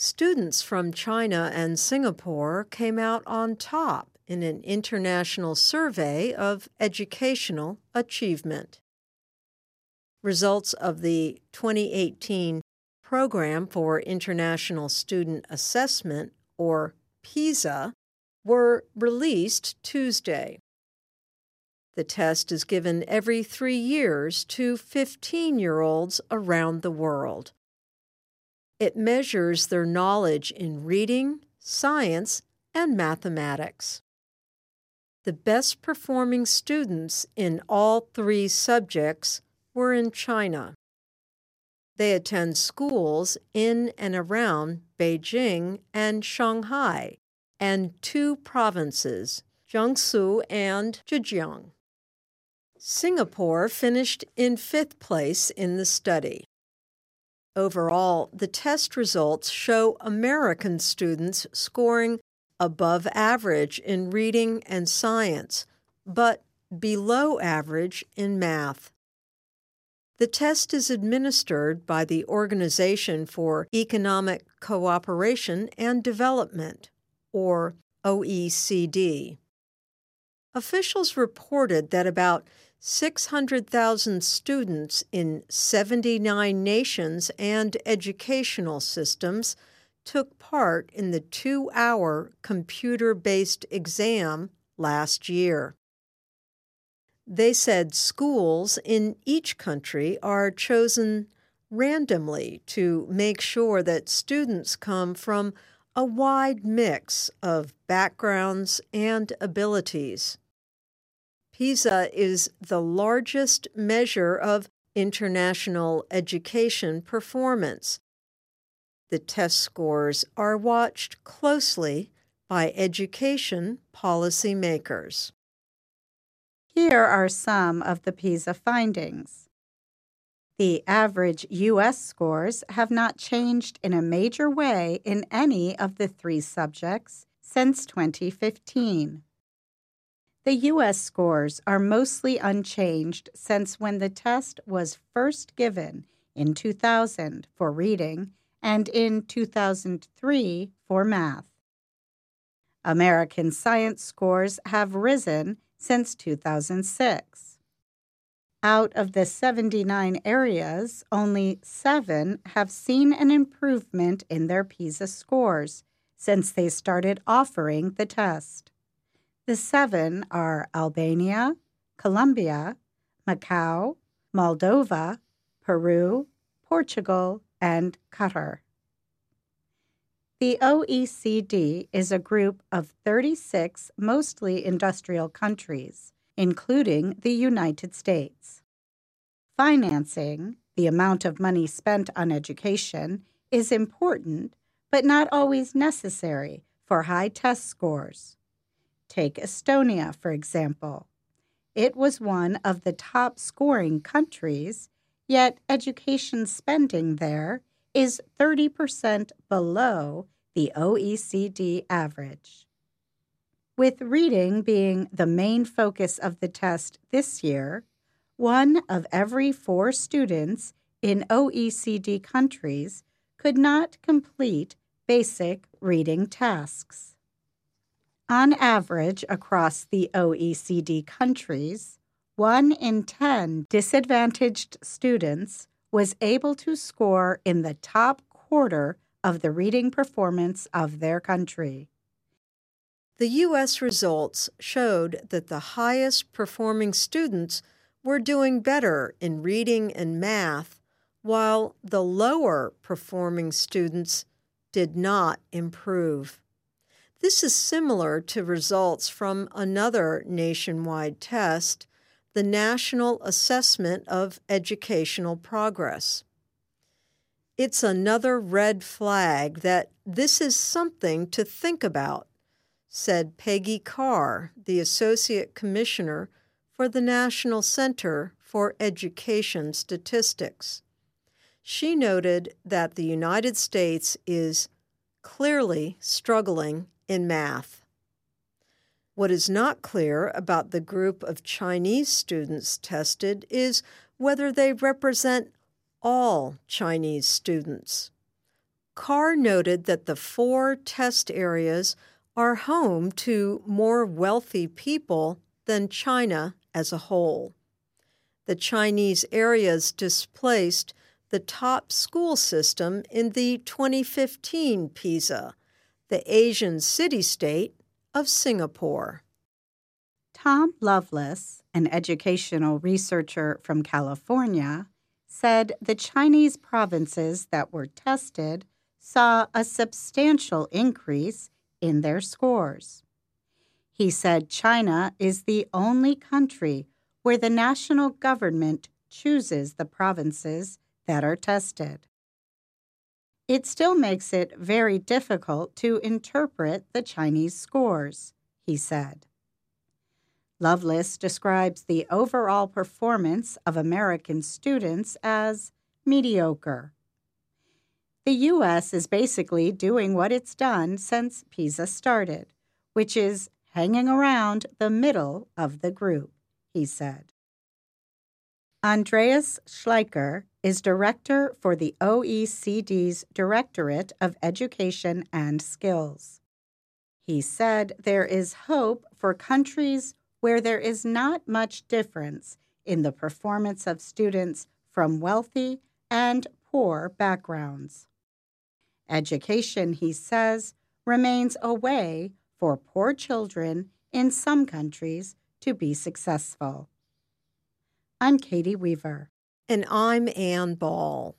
Students from China and Singapore came out on top in an international survey of educational achievement. Results of the 2018 Program for International Student Assessment, or PISA, were released Tuesday. The test is given every 3 years to 15-year-olds around the world. It measures their knowledge in reading, science, and mathematics. The best performing students in all 3 subjects were in China. They attend schools in and around Beijing and Shanghai, and 2 provinces, Jiangsu and Zhejiang. Singapore finished in 5th place in the study. Overall, the test results show American students scoring above average in reading and science, but below average in math. The test is administered by the Organization for Economic Cooperation and Development, or OECD. Officials reported that about 600,000 students in 79 nations and educational systems took part in the 2-hour computer-based exam last year. They said schools in each country are chosen randomly to make sure that students come from a wide mix of backgrounds and abilities. PISA is the largest measure of international education performance. The test scores are watched closely by education policymakers. Here are some of the PISA findings. The average U.S. scores have not changed in a major way in any of the 3 subjects since 2015. The U.S. scores are mostly unchanged since when the test was first given in 2000 for reading and in 2003 for math. American science scores have risen since 2006. Out of the 79 areas, only 7 have seen an improvement in their PISA scores since they started offering the test. The 7 are Albania, Colombia, Macau, Moldova, Peru, Portugal, and Qatar. The OECD is a group of 36 mostly industrial countries, including the United States. Financing, the amount of money spent on education, is important, but not always necessary for high test scores. Take Estonia, for example. It was one of the top scoring countries, yet education spending there is 30% below the OECD average. With reading being the main focus of the test this year, 1 of every 4 students in OECD countries could not complete basic reading tasks. On average, across the OECD countries, 1 in 10 disadvantaged students was able to score in the top quarter of the reading performance of their country. The U.S. results showed that the highest performing students were doing better in reading and math, while the lower performing students did not improve. This is similar to results from another nationwide test, the National Assessment of Educational Progress. It's another red flag that this is something to think about, said Peggy Carr, the Associate Commissioner for the National Center for Education Statistics. She noted that the United States is clearly struggling in math. What is not clear about the group of Chinese students tested is whether they represent all Chinese students. Carr noted that the 4 test areas are home to more wealthy people than China as a whole. The Chinese areas displaced the top school system in the 2015 PISA, the Asian city-state of Singapore. Tom Lovelace, an educational researcher from California, said the Chinese provinces that were tested saw a substantial increase in their scores. He said China is the only country where the national government chooses the provinces that are tested. It still makes it very difficult to interpret the Chinese scores, he said. Lovelace describes the overall performance of American students as mediocre. The U.S. is basically doing what it's done since PISA started, which is hanging around the middle of the group, he said. Andreas Schleicher is director for the OECD's Directorate of Education and Skills. He said there is hope for countries where there is not much difference in the performance of students from wealthy and poor backgrounds. Education, he says, remains a way for poor children in some countries to be successful. I'm Katie Weaver. And I'm Ann Ball.